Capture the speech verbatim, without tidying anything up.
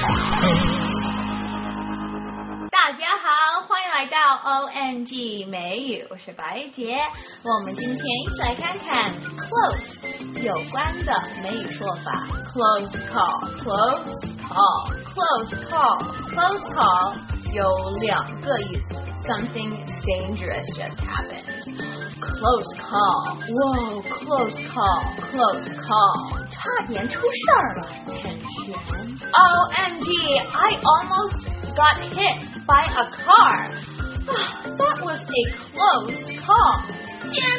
大家好，欢迎来到 O M G 美语，我是白洁。我们今天一起来看看 close 有关的美语说法。Close call, close call, close call, close call 有两个意思。Something dangerous just happened. Close call. Whoa, close call, close call. 差点出事儿了。Tension. O M G, I almost got hit by a car. That was a close call.